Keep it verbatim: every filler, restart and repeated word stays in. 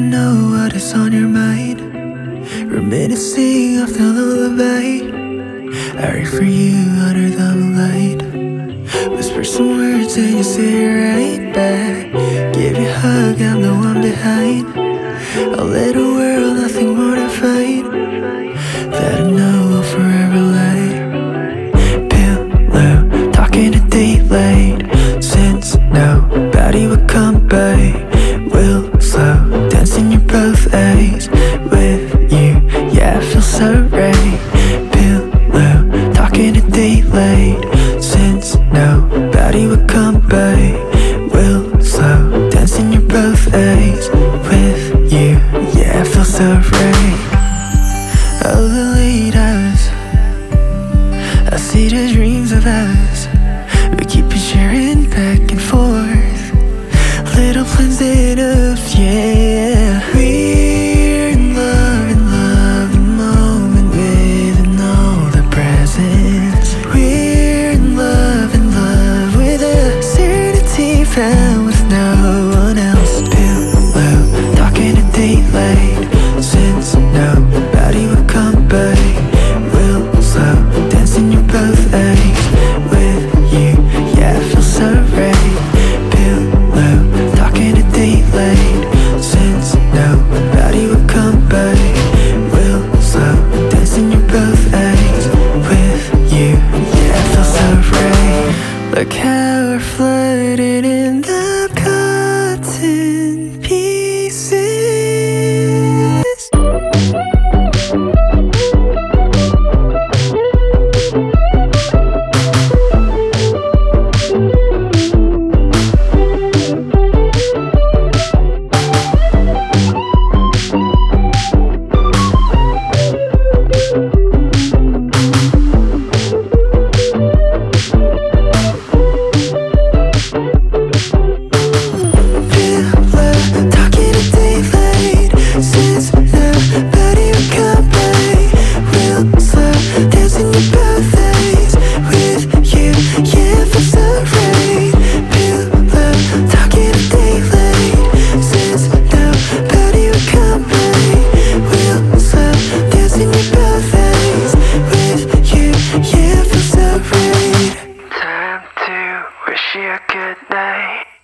know what is on your mind, reminiscing of the lullaby I read for you under the moonlight. Whisper some words and you say it right back. Give you a hug, I'm the one behind. A little world, nothing more to find, that I know will forever lie. Pillow, talking to daylight, since nobody would come by. We'll slow dance in your both eyes, with you, yeah, I feel so right. Pillow, talking to daylight, since nobody would come by. We'll slow dance in your both eyes, with you, yeah, I feel so right. Oh, the late hours, I see the dreams of us. We keep on sharing back and forth, little plans that up, yeah. We're in love, in love, the moment within all the presents. We're in love, in love, with a certainty found with no one else. Pillow, talking to daylight, since nobody would come by. We'll slow dance in your both eyes, with you, yeah, I feel so right. Pillow, talking to daylight, since nobody would come by. We'll slow dance in your both eyes, with you, yeah, I feel so right. Look how we're floating in the cotton pieces. Wish you a good night.